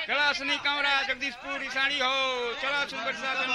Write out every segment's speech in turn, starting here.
चला सुनी कमरा जगदीशपुर ईसानी हो चला सुपर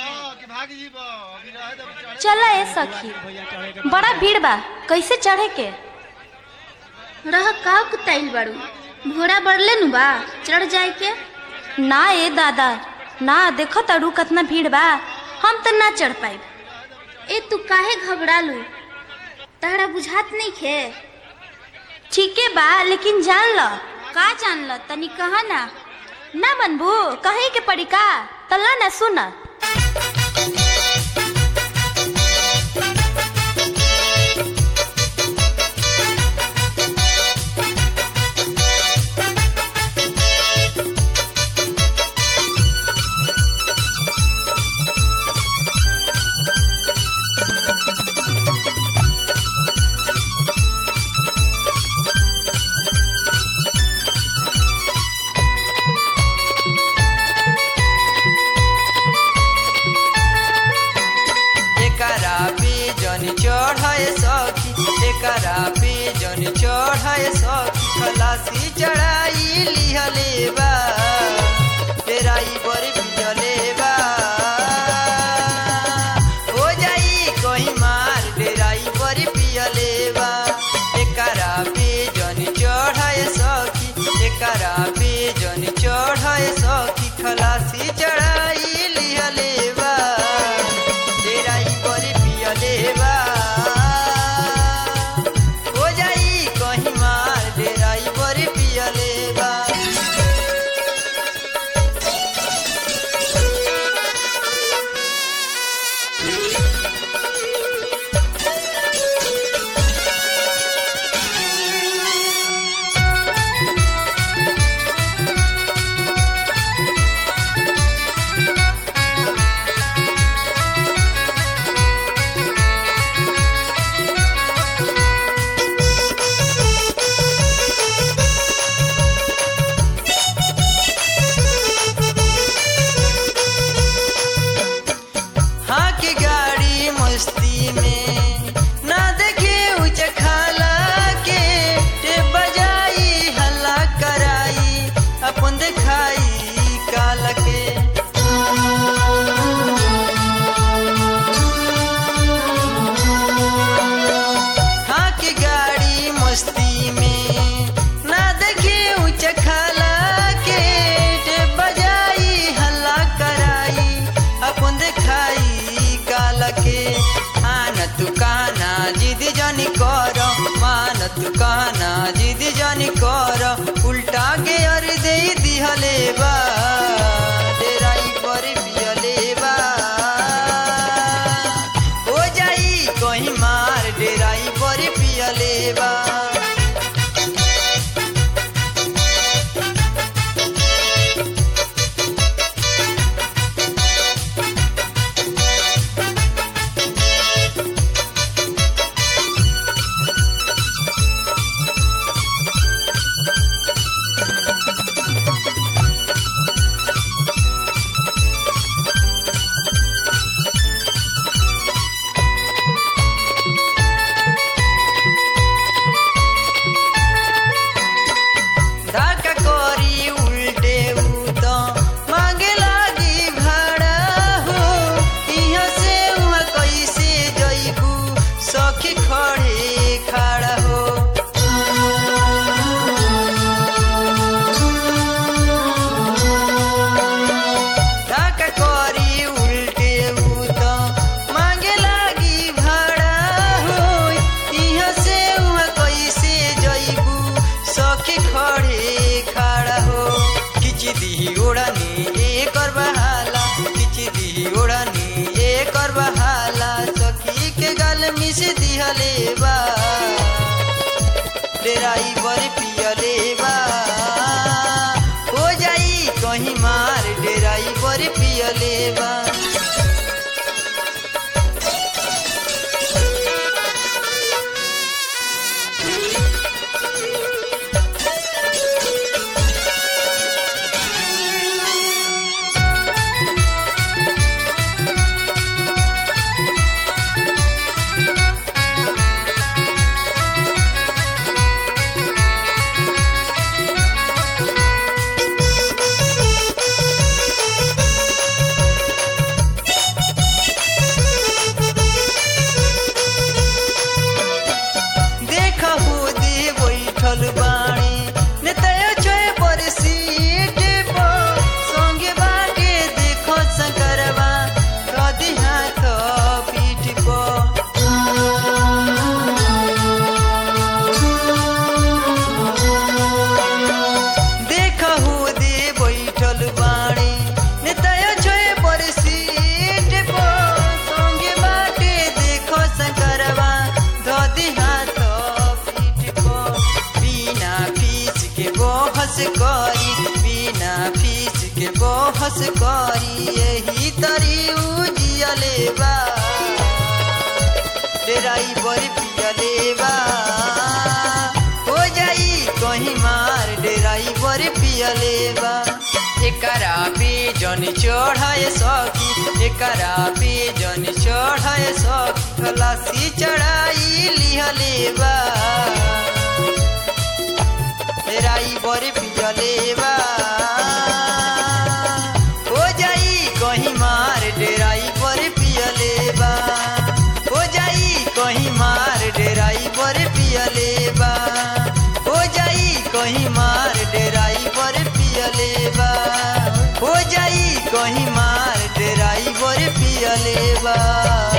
चला ए सखी बड़ा भीड़ बा कैसे चढ़े के रह का कुताइल बाड़ू घोड़ा बढ़ले नु बा चढ़ जाए के ना ए दादा ना देखो तड़ू कितना भीड़ बा हम तो ना चढ़ पाए। ए तू काहे घबरालू तहरा बुझात नहीं खे ठीके बा लेकिन जान ल का जान ल तनी कहा ना बनबू कहे के पड़ी का तल्ला ना सुना चढ़ाए सखी एकरा पे जन चढ़ाए सखी खलासी चढ़ाई लिहले बा तेराई बर पिजले बा हो जाई कहीं मार डेराई बर पियले बा एकरा पे जन चढ़ाए सखी एकरा पे जन चढ़ाए सखी खलासी चढ़ाई लिहले बा तेराई बर पियले बा दुकाना जिद जानी कर उल्टा के अर दे दिहले बा डेराई पर पियले बा हो जाई कहीं मार डेराई पर पियले बा दिहले बा डेराई बर पियले बा हो जाई कहीं मार डेराई बर पियले बा करी बिना फीस के बहस करी यही तरी उजियले बा ड्राइवर पियले बा हो जाई कहीं मार ड्राइवर पियले बा एकरा पे जन चढ़ाए सखी एकरा पे जन चढ़ाए सखी खलासी चढ़ाई लिहले बा ड्राइवर पियले बा हो जाई कहीं मार ड्राइवर पियले बा हो जाई कहीं मार ड्राइवर पियले बा हो जाई कहीं मार ड्राइवर पियले बा हो जाई कहीं मार ड्राइवर पियले बा।